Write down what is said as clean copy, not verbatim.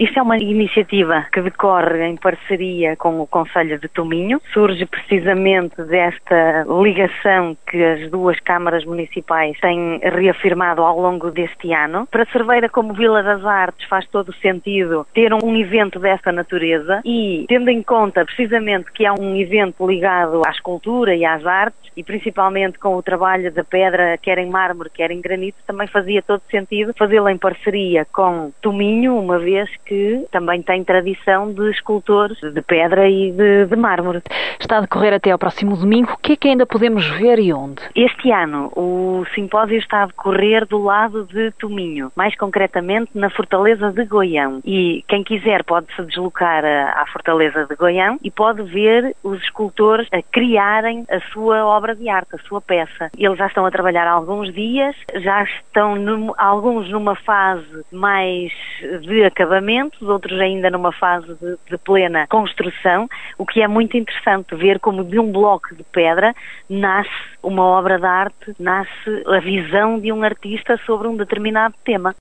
Isto é uma iniciativa que decorre em parceria com o Concelho de Tominho. Surge precisamente desta ligação que as duas câmaras municipais têm reafirmado ao longo deste ano. Para Cerveira, como Vila das Artes, faz todo o sentido ter um evento desta natureza e, tendo em conta precisamente que é um evento ligado à escultura e às artes, e principalmente com o trabalho da pedra, quer em mármore, quer em granito, também fazia todo sentido fazê-lo em parceria com Tominho, uma vez que também tem tradição de escultores de pedra e de mármore. Está a decorrer até ao próximo domingo. O que é que ainda podemos ver e onde? Este ano o simpósio está a decorrer do lado de Tominho, mais concretamente na Fortaleza de Goião. E quem quiser pode-se deslocar à Fortaleza de Goião e pode ver os escultores a criarem a sua obra de arte, a sua peça. Eles já estão a trabalhar há alguns dias, já estão alguns numa fase mais de acabamentos, outros ainda numa fase de plena construção, o que é muito interessante ver como de um bloco de pedra nasce uma obra de arte, nasce a visão de um artista sobre um determinado tema.